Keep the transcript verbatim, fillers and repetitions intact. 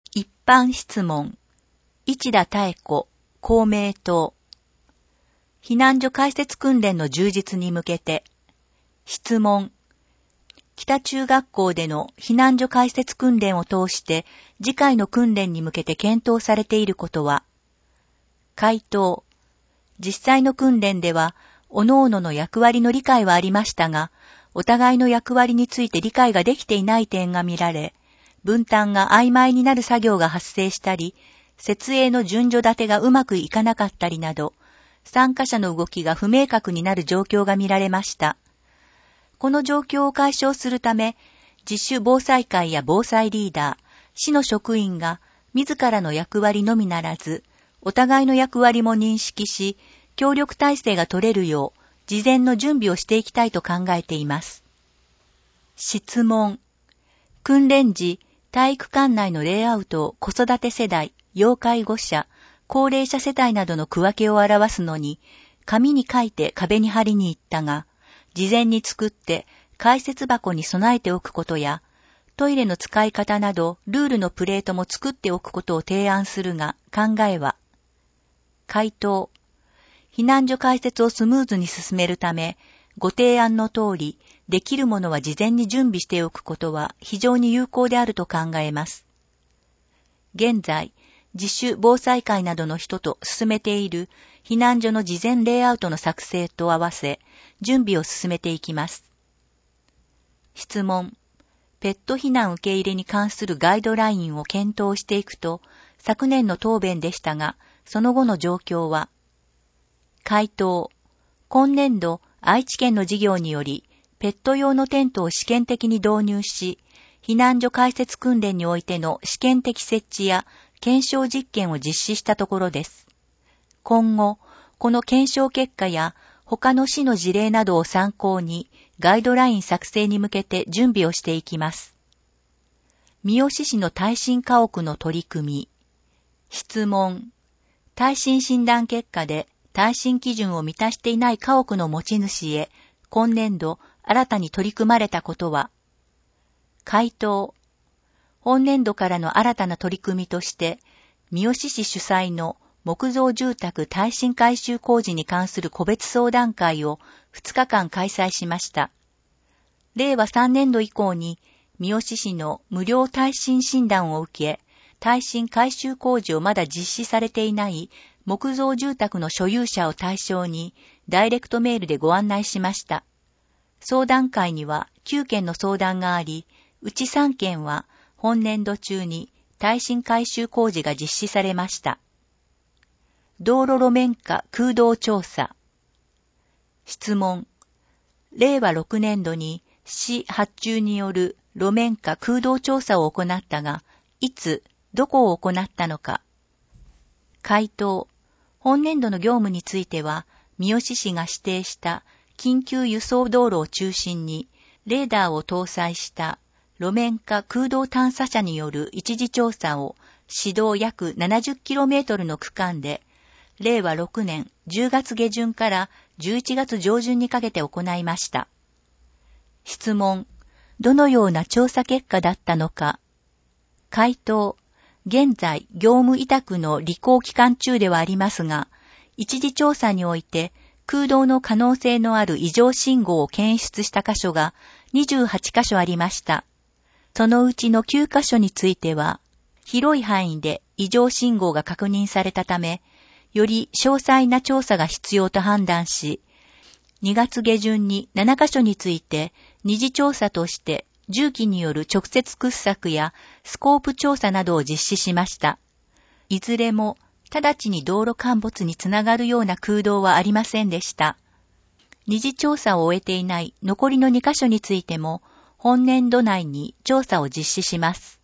一般質問。市田妙子、公明党。避難所開設訓練の充実に向けて。質問。北中学校での避難所開設訓練を通して次回の訓練に向けて検討されていることは。回答。実際の訓練では、各々の役割の理解はありましたが、お互いの役割について理解ができていない点が見られ、分担が曖昧になる作業が発生したり、設営の順序立てがうまくいかなかったりなど、参加者の動きが不明確になる状況が見られました。この状況を解消するため、自主防災会や防災リーダー、市の職員が自らの役割のみならず、お互いの役割も認識し、協力体制が取れるよう、事前の準備をしていきたいと考えています。質問。訓練時、体育館内のレイアウトを子育て世代、要介護者、高齢者世帯などの区分けを表すのに、紙に書いて壁に貼りに行ったが、事前に作って解説箱に備えておくことや、トイレの使い方などルールのプレートも作っておくことを提案するが、考えは。回答。避難所開設をスムーズに進めるため、ご提案の通り、できるものは事前に準備しておくことは非常に有効であると考えます。現在、自主防災会などの人と進めている避難所の事前レイアウトの作成と合わせ、準備を進めていきます。質問。ペット避難受け入れに関するガイドラインを検討していくと、昨年の答弁でしたが、その後の状況は。回答。今年度、愛知県の事業により、ペット用のテントを試験的に導入し、避難所開設訓練においての試験的設置や検証実験を実施したところです。今後、この検証結果や他の市の事例などを参考に、ガイドライン作成に向けて準備をしていきます。三好市の耐震家屋の取り組み。質問。耐震診断結果で耐震基準を満たしていない家屋の持ち主へ、今年度新たに取り組まれたことは。回答。本年度からの新たな取り組みとして、三好市主催の木造住宅耐震改修工事に関する個別相談会をふつかかん開催しました。れいわさんねんど以降に三好市の無料耐震診断を受け、耐震改修工事をまだ実施されていない木造住宅の所有者を対象にダイレクトメールでご案内しました。相談会にはきゅうけんの相談があり、うちさんけんは本年度中に耐震改修工事が実施されました。道路路面化空洞調査。質問。れいわろくねんどに市発注による路面化空洞調査を行ったが、いつ、どこを行ったのか。回答。本年度の業務については、三好市が指定した緊急輸送道路を中心に、レーダーを搭載した路面化空洞探査車による一時調査を、市道約 ななじゅっキロメートル の区間で、れいわろくねんじゅうがつげじゅんからじゅういちがつじょうじゅんにかけて行いました。質問。どのような調査結果だったのか。回答。現在、業務委託の履行期間中ではありますが、一時調査において空洞の可能性のある異常信号を検出した箇所がにじゅうはちかしょありました。そのうちのきゅうかしょについては、広い範囲で異常信号が確認されたため、より詳細な調査が必要と判断し、にがつげじゅんにななかしょについて二次調査として重機による直接掘削やスコープ調査などを実施しました。いずれも直ちに道路陥没につながるような空洞はありませんでした。二次調査を終えていない残りのにかしょについても本年度内に調査を実施します。